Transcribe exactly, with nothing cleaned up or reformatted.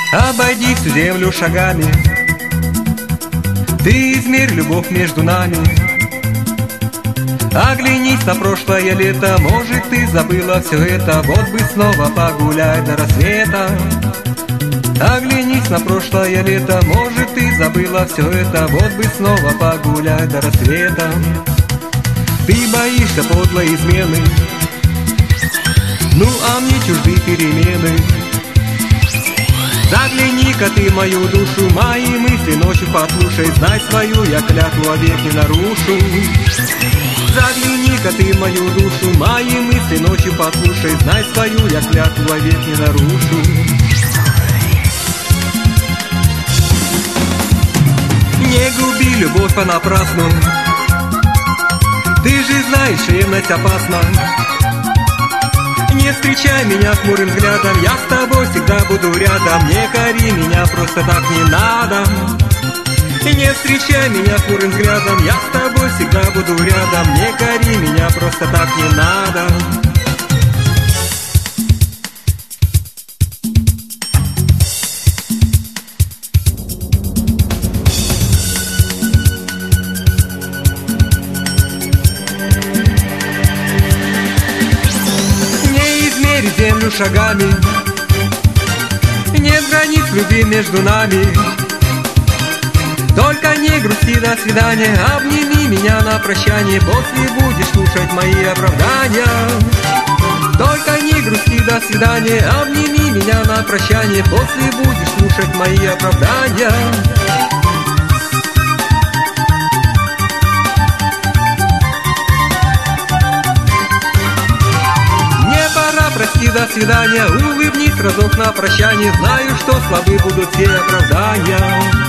Обойди всю землю шагами, ты измерь любовь между нами. Оглянись на прошлое лето, может, ты забыла все это. Вот бы снова погулять до рассвета. Оглянись на прошлое лето, может, ты забыла все это. Вот бы снова погулять до рассвета. Ты боишься подлой измены, ну а мне чужды перемены. Загляни-ка ты в мою душу, мои мысли ночью послушай. Знай свою, я клятву век не нарушу. Загляни-ка ты в мою душу, мои мысли ночью послушай. Знай свою, я клятву век не нарушу. Не губи любовь понапрасну, ты же знаешь, ревность опасна. Не встречай меня хмурым взглядом, я с тобой всегда буду рядом. Не кори меня, просто так не надо. Не встречай меня хмурым взглядом, я с тобой всегда буду рядом. Не кори меня, просто так не надо. Землю шагами, нет границ любви между нами. Только не грусти, до свидания. Обними меня на прощание, после будешь слушать мои оправдания. Только не грусти, до свидания. Обними меня на прощание, после будешь слушать мои оправдания. Прости, до свидания, улыбнись разок на прощание. Знаю, что слабы будут все оправдания.